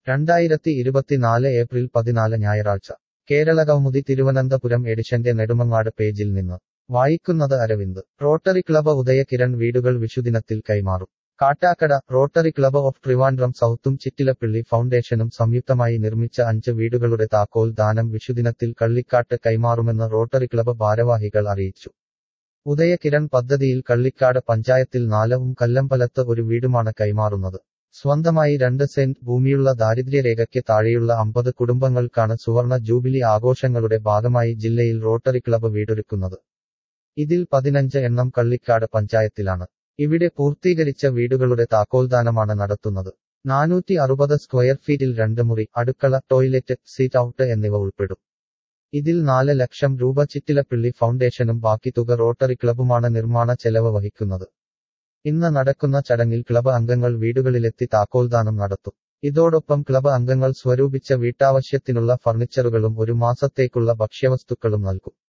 2024 April 14 ഞായറാഴ്ച കേരളകൗമുദി തിരുവനന്തപുരം എഡിഷന്റെ നെടുമങ്ങാട് പേജിൽ നിന്ന് വായിക്കുന്നത് അരവിന്ദ്. റോട്ടറി ക്ലബ് ഉദയകിരൺ വീടുകൾ വിഷുദിനത്തിൽ കൈമാറും. Kattakada. Rotary club of Trivandrum സൗത്തും ചിറ്റിലപ്പിള്ളി ഫൗണ്ടേഷനും സംയുക്തമായി നിർമ്മിച്ച 5 വീടുകളുടെ താക്കോൽ ദാനം വിഷുദിനത്തിൽ കള്ളിക്കാട്ട് കൈമാറുമെന്ന് റോട്ടറി ക്ലബ് ഭാരവാഹികൾ അറിയിച്ചു. ഉദയകിരൺ പദ്ധതിയിൽ കള്ളിക്കാട് പഞ്ചായത്തിൽ 4-ഉം കല്ലമ്പലത്ത് 1 വീടുമാണ് കൈമാറുന്നത്. സ്വന്തമായി 2 സെന്റ് ഭൂമിയുള്ള ദാരിദ്ര്യരേഖയ്ക്ക് താഴെയുള്ള 50 കുടുംബങ്ങൾക്കാണ് സുവർണ ജൂബിലി ആഘോഷങ്ങളുടെ ഭാഗമായി ജില്ലയിൽ റോട്ടറി ക്ലബ് വീടൊരുക്കുന്നത്. ഇതിൽ 15 എണ്ണം കള്ളിക്കാട് പഞ്ചായത്തിലാണ്. ഇവിടെ പൂർത്തീകരിച്ച വീടുകളുടെ താക്കോൽദാനമാണ് നടത്തുന്നത്. 460 സ്ക്വയർ ഫീറ്റിൽ 2 മുറി, അടുക്കള, ടോയ്ലറ്റ്, സീറ്റ് ഔട്ട് എന്നിവ ഉൾപ്പെടും. ഇതിൽ 4 ലക്ഷം രൂപ ചിറ്റിലപ്പിള്ളി ഫൗണ്ടേഷനും ബാക്കി തുക റോട്ടറി ക്ലബുമാണ് നിർമ്മാണ ചെലവ് വഹിക്കുന്നത്. ഇന്ന് നടക്കുന്ന ചടങ്ങിൽ ക്ലബ് അംഗങ്ങൾ വീടുകളിലെത്തി താക്കോൽദാനം നടത്തും. ഇതോടൊപ്പം ക്ലബ് അംഗങ്ങൾ സ്വരൂപിച്ച വീട്ടാവശ്യത്തിനുള്ള ഫർണിച്ചറുകളും 1 മാസത്തേക്കുള്ള ഭക്ഷ്യവസ്തുക്കളും നൽകും.